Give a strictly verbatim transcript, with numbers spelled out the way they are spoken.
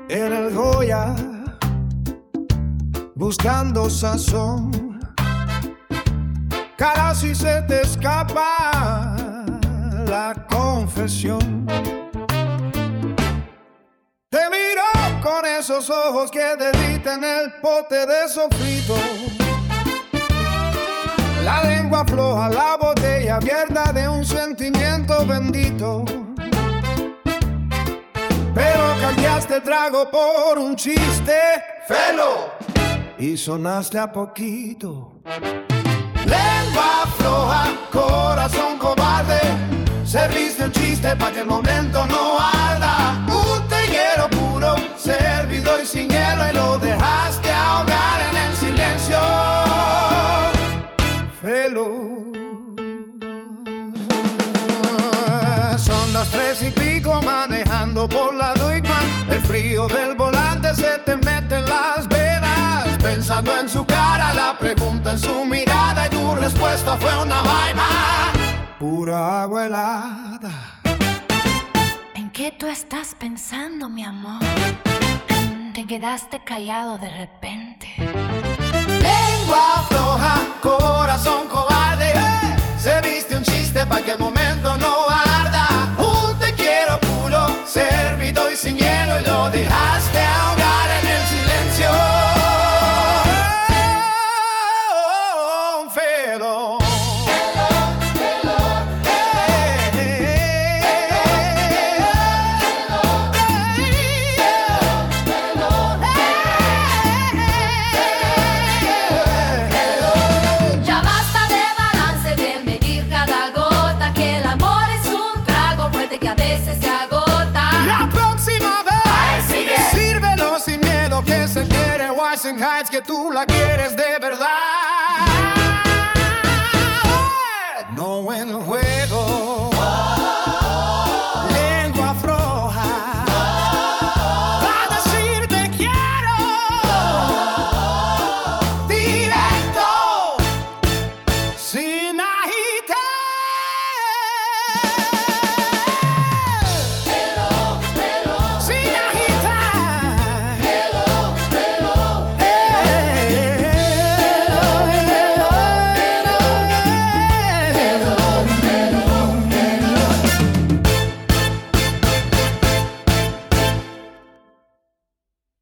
en el Goya, buscando sazón. Cara, si se te escapa la confesión. Te miro con esos ojos que derriten el pote de sofrito. La lengua floja, la botella abierta de un sentimiento bendito. Pero cambiaste el trago por un chiste felo y sonaste a poquito. Lengua floja, corazón cobarde, serviste un chiste para que el momento no arda. Un tequero puro, servido y sin hielo, y lo dejaste ahogar en el silencio. Felo. Son las tres y pico manejando por la Duigman. El frío del volante se te mete en las venas. Pensando en su cara, la pregunta en su mirada, y tu respuesta fue una vaina, pura agua helada. ¿En qué tú estás pensando, mi amor? Te quedaste callado de repente. Lengua floja, corazón cobarde, ¡eh! Se viste un chiste para que el momento no arda. Un te quiero puro, servido y sin hielo, y lo dejaste ahogar en el silencio. Heights, que tú la quieres de